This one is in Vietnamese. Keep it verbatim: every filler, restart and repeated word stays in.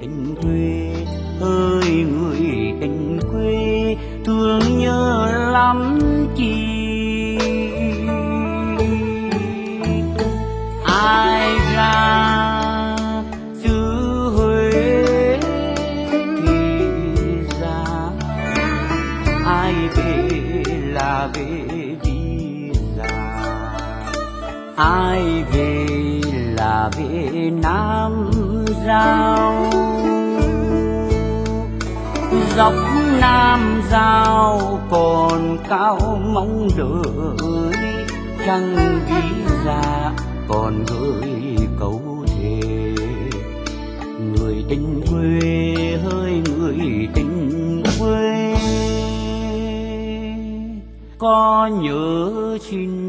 tình quê, ơi người tình quê, thương nhớ lắm chi. Ai ra xứ Huế thì ra, ai về là về vì già, ai về là về Nam Giao. Dốc Nam Giao còn cao mong đợi, chẳng vì già còn gửi câu thề. Người tình quê ơi người tình quê, có nhớ xin